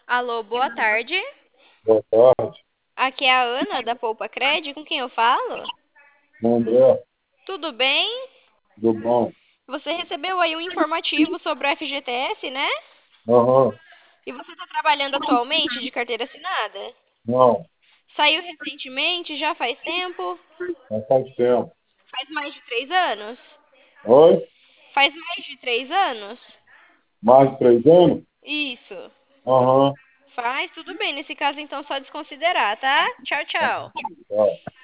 Alô, boa tarde. Boa tarde, Aqui é a Ana da Poupa Cred, com quem eu falo? André, Tudo bem? do bom. Você recebeu aí um informativo sobre o FGTS, né? Aham, E você está trabalhando atualmente de carteira assinada? não, Saiu recentemente, já faz tempo? não faz tempo. Faz mais de 3 anos? Oi? Faz mais de 3 anos? Mais de 3 anos? Isso. Aham, Faz, tudo bem. Nesse caso, então, só desconsiderar, tá? Tchau, tchau. tá.